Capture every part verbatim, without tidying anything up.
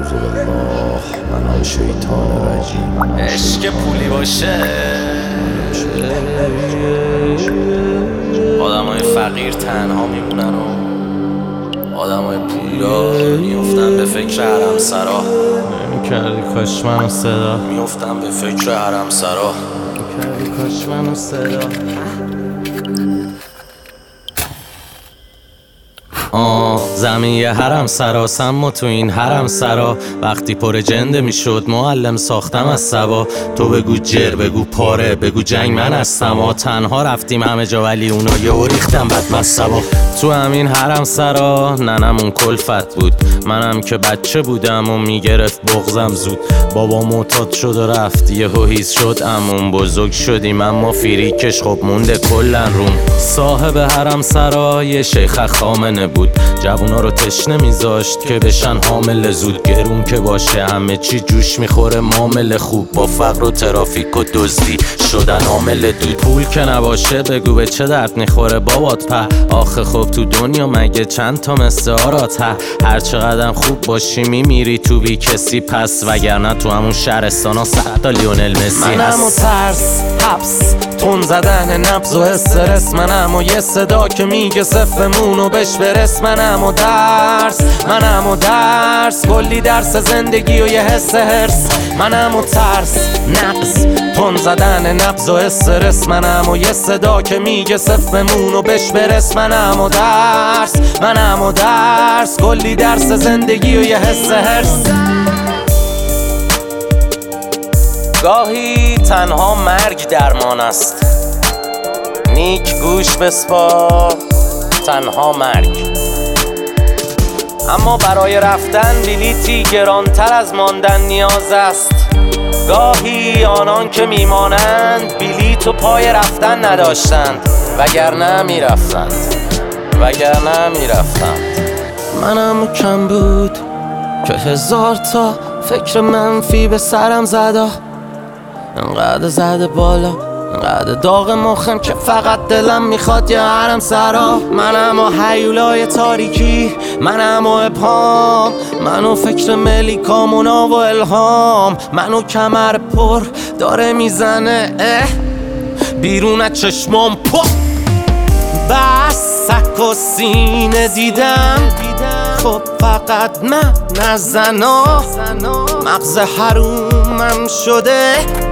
اعوذ بالله من شیطان رجیم. عشق پولی باشه آدمای فقیر تنها میمونن و آدمای پولدار میفتن به فکر حرم سرا. کردی کاش منو صدا میفتن به فکر حرم سرا. کردی کاش منو صدا آه زمین یه حرم سراسم و تو این حرم سرا وقتی پر جنده میشد معلم ساختم از سبا. تو بگو جر بگو پاره بگو جنگ من هستم و تنها رفتیم همه جا ولی اونا یه ریختم بد مصبا. تو همین حرم سرا ننمون کلفت بود منم که بچه بودم و میگرفت بغزم زود. بابا معتاد شد و رفت یه هیز شد امون بزرگ شدیم اما فیریکش خب مونده کلن روم. صاحب حرم سرا یه شیخ خامنه بود جوونا رو تشنه میذاشت که بشن حامل زود. گرون که باشه همه چی جوش میخوره معامله خوب با فقر و ترافیک و دزدی شدن عامل دود. پول که نباشه بگو به چه درد میخوره بابات په آخه خب تو دنیا مگه چند تا مثل آرات ه هر چقدر خوب باشی میمیری تو بی کسی پس وگرنه تو همون شهرستانا صد تا لیونل مسی هست. منم و ترس حبس تون زدن نبض و استرس منم و یه صدا که میگه صفمونو بش برس. منم و درس منم و درس کلی درس زندگی و یه حس هرس. منم و ترس نقص تون زدن نبض و استرس منم و یه صدا که میگه صفمونو بش برس. منم و درس منم و درس کلی درس زندگی و یه حس هرس. گاهی تنها مرگ درمان است نیک گوش بسپار تنها مرگ. اما برای رفتن بلیتی گرانتر از ماندن نیاز است. گاهی آنان که میمانند بلیت و پای رفتن نداشتند وگرنه میرفتند وگرنه میرفتند. منم کم بود که هزار تا فکر منفی به سرم زده انقدر زده بالا انقدر داغ مخم که فقط دلم میخواد یه حرم سرا. منم و هیولای تاریکی منم و ابهام منو فکر ملیکامونا و الهام. منو کمر پر داره میزنه اه بیرون از چشمام پا بس سک و سینه دیدم خب فقط من نزنا مغز حرومم شده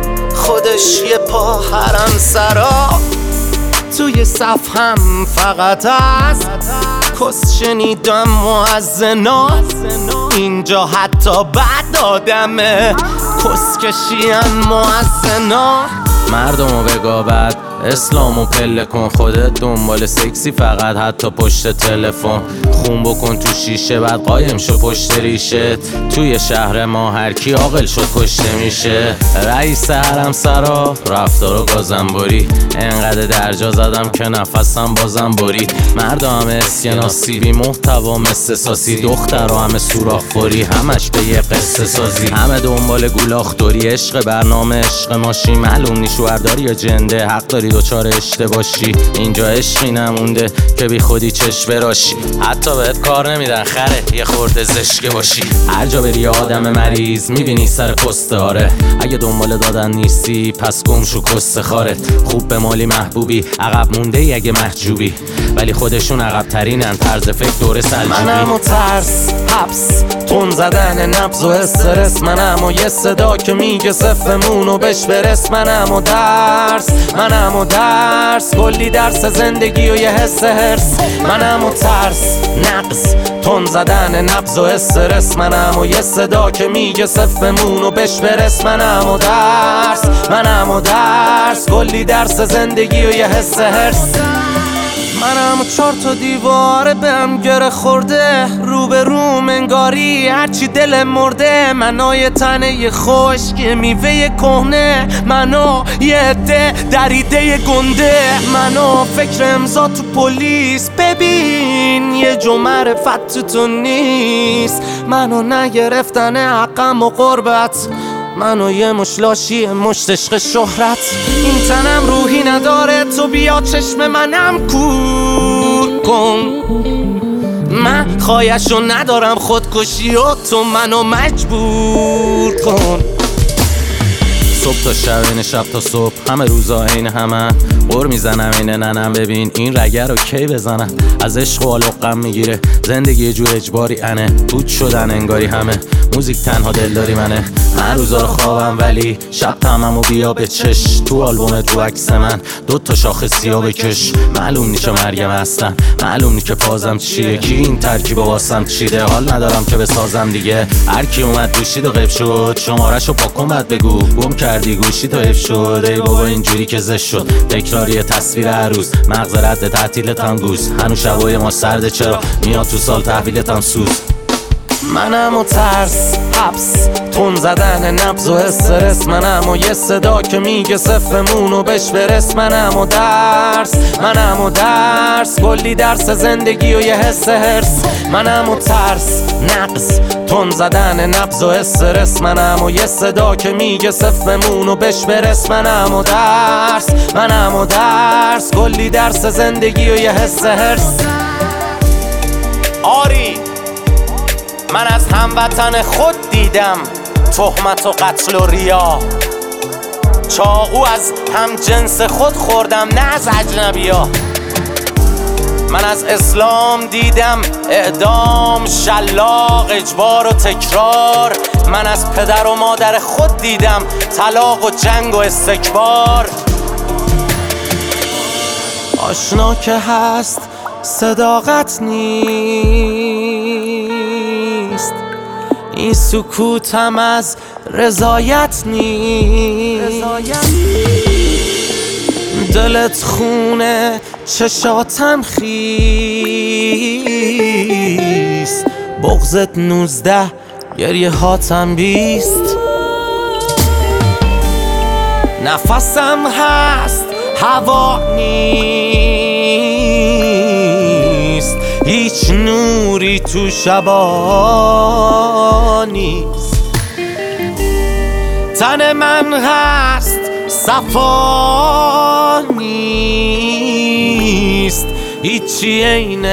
خودش یه پا حرم سرا. توی صف هم فقط از کس شنیدم و از زنا اینجا حتی بد آدمه کس کشیم و از زنا. مردمو بگابد اسلامو پله کن خودت دنبال سکسی فقط حتی پشت تلفن خون بکن تو شیشه بعد قایم شو پشت ریشت. توی شهر ما هر کی عاقل شد کشته میشه. رئیس حرم سرا رفتار و گازنبوری انقدر درجا زدم که نفسم بازم برید. مردا همه اسکناسی بی محتوا مثل ساسی دخترها همه سوراخ خوری همش به یه قصه سازی. همه دنبال گولاخدوری عشق برنامه عشق ماشین معلوم نی شوهرداری یا جنده حق داری دوچار اشتباشی. اینجا عشقی نمونده که بی خودی چشم براشی حتی بهت کار نمیدن خره یه خورده زشکه باشی. هر جا بری آدم مریض میبینی سر کسته آره. اگه دنبال دادن نیستی پس گم شو کسته خارت. خوب به مالی محبوبی عقب مونده ای اگه محجوبی ولی خودشون عقب ترینن طرز فکر دوره سلجوبی. منم و ترس حبس تون زدن نبض و استرس منم و یه صدا که میگه صفمونو بش برس. منم و درس منم و درس کلی درس زندگی و یه حس هرس. منم و ترس نقص تون زدن نبض و استرس منم و یه صدا که میگه صفمونو بش برس. منم و درس منم و درس کلی درس زندگی و یه حس هرس. منم چهار تا دیواره بهم گره خورده رو به روم انگاری هرچی دل مرده. منو یه تنه خشک میوه کهنه منو یه عده دریده گنده. منو فکر امضا تو پلیس ببین یه جو معرفت تو تو نیست. منو نگرفتن حقم و قربت منو یه مشلاشی مشت عشق شهرت. این تنم روحی نداره تو بیا چشم منم کور کن. من خایشو ندارم خودکشی و تو منو مجبور کن. صبح تا شب این شب تا صبح همه روزا عین همه قر میزنم این ننم ببین این رگه رو کی بزنم. از عشق و علقم میگیره زندگی یه جور اجباری انه بود شدن انگاری همه موزیک تنها دلداری منه. من روزا رو خوابم ولی شب تمام و بیا به چش تو آلبومت رو عکس من دو تا شاخه سیاه بکش. معلوم نیست مریم هستم معلوم نیست که پازم چیه کی این ترکیب واسم چیده حال ندارم که بسازم دیگه. هر کی اومد دوشید و غیب شد شماره‌شو پاک کن بعد بگو گم کردی گوشی تو اف شد. ای بابا اینجوری که زشت شد تکراری تصویر هر روز مغز رد تعطیلت هم گوز هنوز شبای ما سرده چرا میاد تو سال تحویلت هم سوز. منم و ترس حبس تون زدن نبض و استرس منم و یه صدا که میگه صفمون و بش برس. منم و درس منم و درس کلی درس زندگی و یه حس هرس. منم و ترس نقص تون زدن نبض و استرس منم و یه صدا که میگه صفمون و بش برس. منم و درس منم و درس کلی درس زندگی و یه حس هرس. آری من از هموطن خود دیدم تهمت و قتل و ریا. چاقو از هم جنس خود خوردم نه از اجنبیا. من از اسلام دیدم اعدام شلاق اجبار و تکرار. من از پدر و مادر خود دیدم طلاق و جنگ و استکبار. آشنا که هست صداقت نیست این سکوتم از رضایت نیست. دلت خونه چشاتم خیست بغضت نوزده گریه هاتم بیست. نفسم هست هوا نیست هیچ نوری تو شبا نیست. تن من هست صفا نیست هیچی عین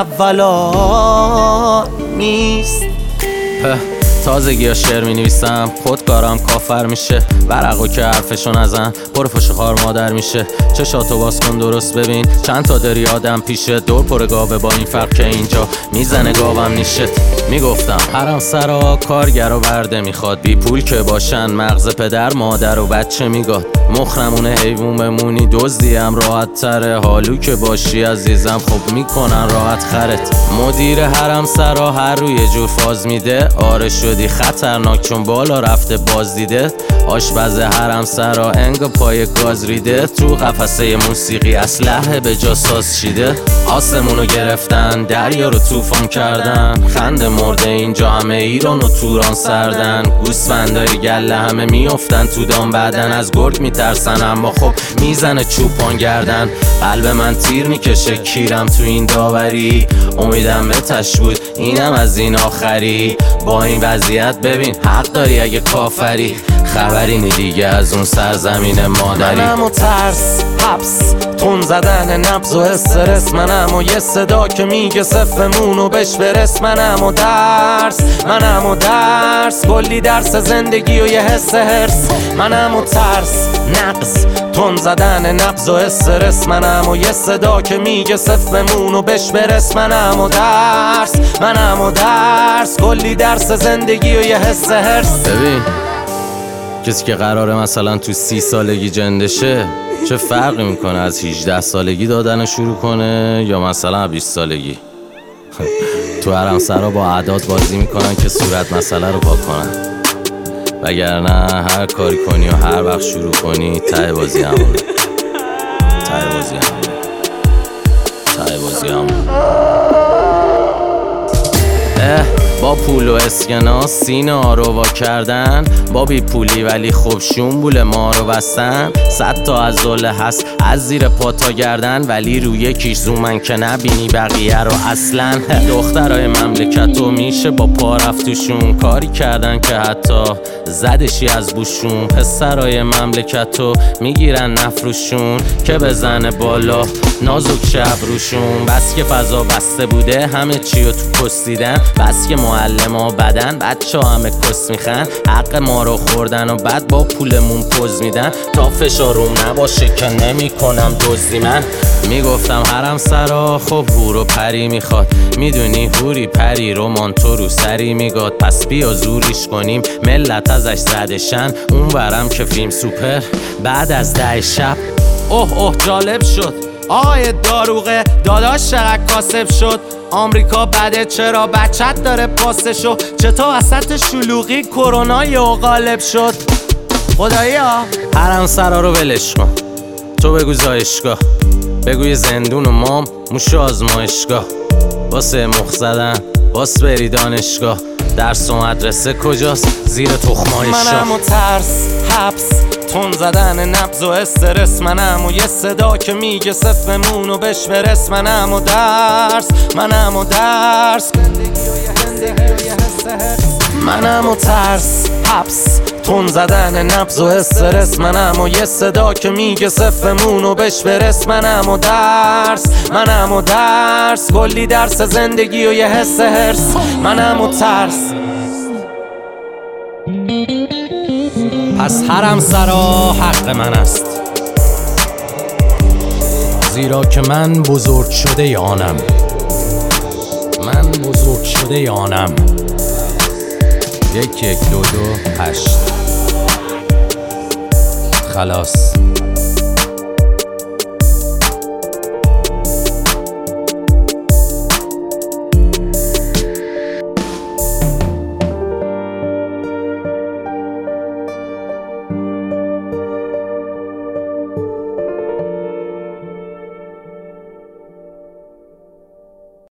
اولا نیست. تازگی ها شعر می نویسم خودکارم کافر میشه ورقو که حرفشو نزن پر پشت خار مادر میشه. چشاتو باز کن درست ببین چند تا داری آدم پیشه دور پر گاوه با این فرق که اینجا میزنه گاوم نیشت. میگفتم حرم سرا کارگر و برده میخواد بی پول که باشن مغز پدر مادر و بچه میگاد. مخرمونه حیوون بمونی دزدیم راحت تره حالو که باشی عزیزم خب میکنن راحت خرت. مدیر حرم سرا هر روی یه جور فاز میده آره شدی خطرناک چون بالا رفته باز دیده. آشپز حرم سرا انگ پای گاز ریده تو قفسه موسیقی اسلحه به جا ساز شیده. آسمونو گرفتن دریا رو طوفان کردن خنده مرده اینجا همه ایران و توران سردن. گوسفندای گله همه میافتن تو دام بعدن از گرگ میترسن اما خب میزنه چوپان گردن. قلب من تیر میکشه کیرم تو این داوری امیدم به تش بود اینم از این آخری. با این وضعیت ببین حق داری اگه کافری خبری نی دیگه از اون سرزمین مادری. منم و ترس حبس تون زدن نبض و استرس منم و یه صدا که میگه صفمون و بش برس. منم و درس منم و درس کلی درس زندگی و یه حس هرس. منم و ترس نقص تون زدن نبض و استرس منم و یه صدا که میگه صفمون و بش برس. منم و درس منم و درس کلی درس زندگی و یه حس هرس. ببین کسی که قراره مثلا تو سی سالگی جندشه چه فرقی میکنه از هجده سالگی دادن شروع کنه یا مثلا بیست سالگی. تو حرم سرا با اعداد بازی میکنن که صورت مسئله رو پاک کنن وگرنه هر کاری کنی و هر وقت شروع کنی ته بازی همونه ته بازی همونه ته بازی همونه. با پول و اسکناس سینه ها رو وا کردن با بی پولی ولی خوب شنبول ما رو بستن. صد تا از دوله هست از زیر پا تا گردن، ولی روی یکیش زومن که نبینی بقیه رو اصلا. دخترای مملکتو میشه با پا رفتوشون، کاری کردن که حتی زدشی از بوشون. پسرای مملکتو میگیرن نفروشون که بزنه بالا نازک شب روشون. بس که فضا بسته بوده همه چیو تو پست دیدن، بس که معلم بدن بچه ها همه کس میخن، حق ما رو خوردن و بعد با پولمون پوز میدن. تا فشاروم نباشه که نمی کنم دزدی. من میگفتم حرم سرا خب هور و پری میخواد، میدونی هوری پری رو مانتو رو سری میگاد. پس بیا زوریش کنیم ملت ازش زدشن، اون برم که فیلم سوپر بعد از ده شب. اوه اوه جالب شد آقای داروغه داداش چقدر کاسب شد. آمریکا بده چرا بچت داره پاسشو، چطور وسط شلوغی کرونا یهو غالب شد. خدایا حرم سرا رو ولش کن، تو بگو زایشگاه، بگوی زندون و مام موش آزمایشگاه. واسه مخ زدن باس بری دانشگاه، درس و مدرسه کجاست زیر تخمای شاه. منم و ترس حبس تون زدن نبض و استرس، منم و یه صدا که میگه صفمون و بش برس. منم و درس منم و درس منم و ترس حبس تون زدن نبض و استرس، منم و یه صدا که میگه صفمون و بش برس. منم و درس منم و درس کلی درس زندگی و یه حس هرس. منم و ترس. پس حرم سرا حق من است، زیرا که من بزرگ شده یانم، من بزرگ شده یانم. یک یک دو دو هشت خلاص.